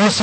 Rosa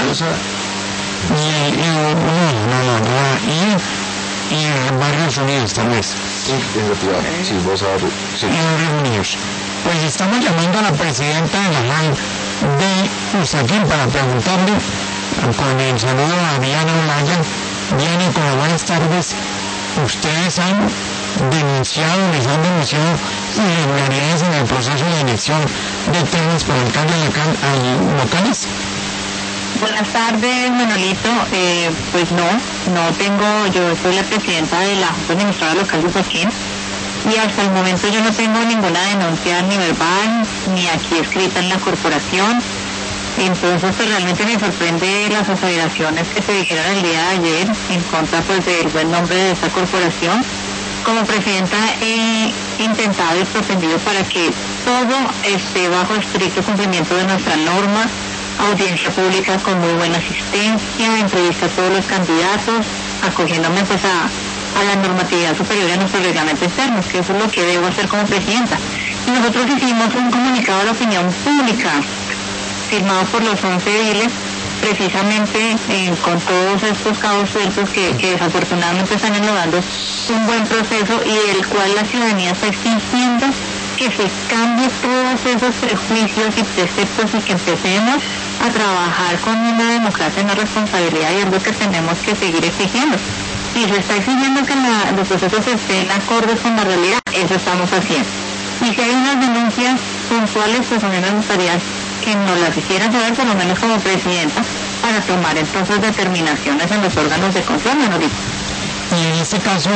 y Barrios Unidos tal vez. Sí, efectivamente, sí, vos sabes, sí. Y Barrios Unidos. Pues estamos llamando a la presidenta de la JAL de Usaquén para preguntarle, con el saludo a Diana Olaya. Diana, como buenas tardes, ustedes han denunciado irregularidades en el proceso de elección de ternas para alcaldes locales. Buenas tardes, Manolito. Pues no tengo, yo soy la presidenta de la Junta Administradora Local de Usaquén y hasta el momento yo no tengo ninguna denuncia ni verbal ni aquí escrita en la corporación. Entonces pues realmente me sorprende las aseveraciones que se dijeron el día de ayer en contra pues del buen nombre de esta corporación. Como presidenta he intentado y propendido para que todo esté bajo estricto cumplimiento de nuestra norma, audiencia pública con muy buena asistencia, entrevista a todos los candidatos, acogiéndome pues a la normatividad superior a nuestros reglamentos internos, que eso es lo que debo hacer como presidenta. Y nosotros hicimos un comunicado a la opinión pública, firmado por los 11 ediles, precisamente con todos estos cabos sueltos que desafortunadamente están enlodando un buen proceso y el cual la ciudadanía está exigiendo que se cambie todos esos prejuicios y preceptos y que empecemos a trabajar con una democracia en la responsabilidad, y es lo que tenemos que seguir exigiendo. Y se está exigiendo que los procesos estén acordes con la realidad, eso estamos haciendo. Y si hay unas denuncias puntuales, pues a mí me gustaría que nos las hicieran saber, por lo menos como presidenta, para tomar entonces determinaciones en los órganos de control, Manolito. Y en este caso,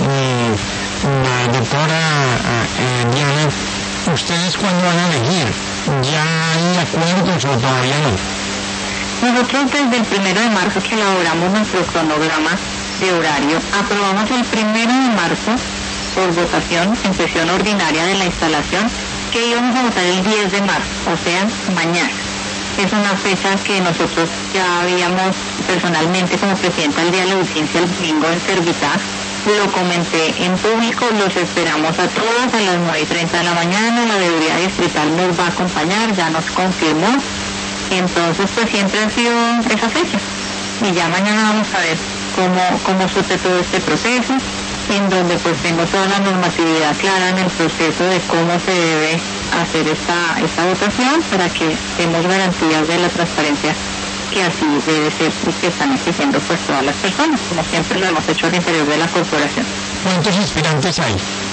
la doctora Diana, ¿ustedes cuándo van a elegir? ¿Ya hay acuerdos o todavía no? Nosotros desde el 1 de marzo que elaboramos nuestro cronograma de horario, aprobamos el 1 de marzo por votación en sesión ordinaria de la instalación que íbamos a votar el 10 de marzo, o sea, mañana. Es una fecha que nosotros ya habíamos personalmente como presidenta del día de la audiencia el domingo en Servitá, lo comenté en público, los esperamos a todos a las 9:30 de la mañana, la veeduría distrital nos va a acompañar, ya nos confirmó, entonces pues siempre ha sido esa fecha. Y ya mañana vamos a ver cómo sucede todo este proceso, en donde pues tengo toda la normatividad clara en el proceso de cómo se debe hacer esta votación para que demos garantías de la transparencia que así debe ser y que están exigiendo pues todas las personas, como siempre lo hemos hecho al interior de la corporación. ¿Cuántos aspirantes hay?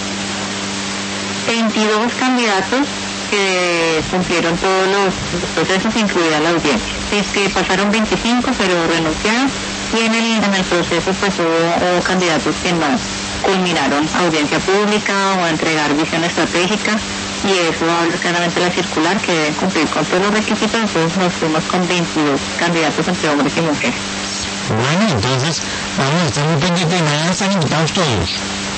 22 candidatos que cumplieron todos los procesos, incluida la audiencia. Es que pasaron 25, pero renunciaron, y en el proceso pues hubo candidatos que no culminaron audiencia pública o a entregar visión estratégica, y eso habla claramente la circular que deben cumplir con todos los requisitos. Entonces nos fuimos con 22 candidatos entre hombres y mujeres. Bueno, entonces vamos a estar muy pendientes y mañana están invitados todos.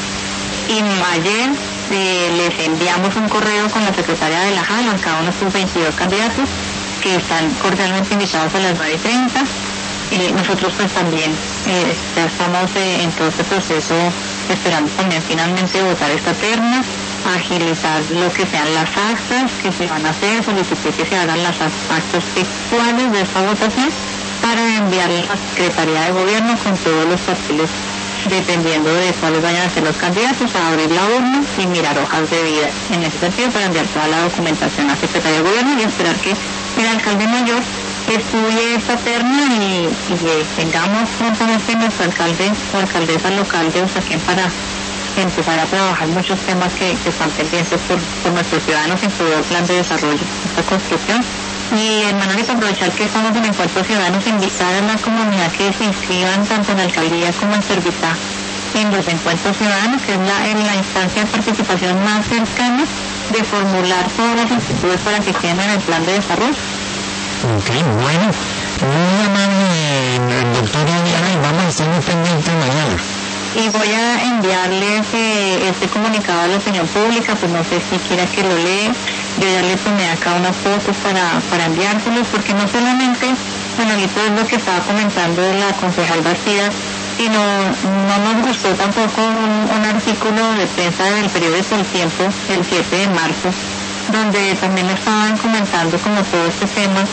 Y ayer les enviamos un correo con la secretaria de la JAL a cada uno de estos 22 candidatos que están cordialmente invitados a las 9:30. Nosotros pues también ya estamos en todo este proceso esperando también finalmente votar esta terna, agilizar lo que sean las actas que se van a hacer, solicitar que se hagan las actas textuales de esta votación para enviarle a la Secretaría de Gobierno con todos los papeles dependiendo de cuáles vayan a ser los candidatos, a abrir la urna y mirar hojas de vida en ese sentido para enviar toda la documentación a la Secretaría de Gobierno y esperar que el alcalde mayor estudie esta terna y tengamos prontamente nuestro alcalde o alcaldesa local de Usaquén para empezar a trabajar muchos temas que están pendientes por nuestros ciudadanos en todo el plan de desarrollo, esta construcción. Y hermanos, aprovechar que estamos en Encuentro Ciudadanos, invitar a la comunidad que se inscriban tanto en la alcaldía como en Servitá en los Encuentros Ciudadanos, que es la instancia de participación más cercana de formular todas las inquietudes para que queden en el plan de desarrollo. Ok, bueno, muy amable el doctor Diana, y vamos a estar muy pendientes mañana. Y voy a enviarles este comunicado a la opinión pública, pues no sé si quiera que lo lea. Yo ya le tomé acá unas fotos para enviárselos, porque no solamente, Manolito, es lo que estaba comentando la concejal Bastidas, sino no nos gustó tampoco un artículo de prensa del periódico El Tiempo, el 7 de marzo, donde también estaban comentando como todo este tema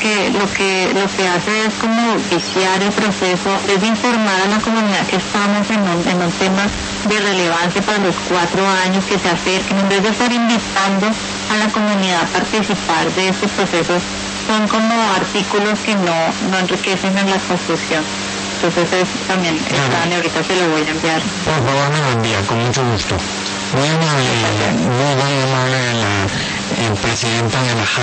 lo que hace es como viciar el proceso, es informar a la comunidad que estamos en un tema de relevancia para los 4 años, que se acerquen, en vez de estar invitando a la comunidad a participar de estos procesos, son como artículos que no enriquecen en la construcción. Entonces también ahorita se lo voy a enviar. Por favor, me lo envía, con mucho gusto. Muy amable de la presidenta de la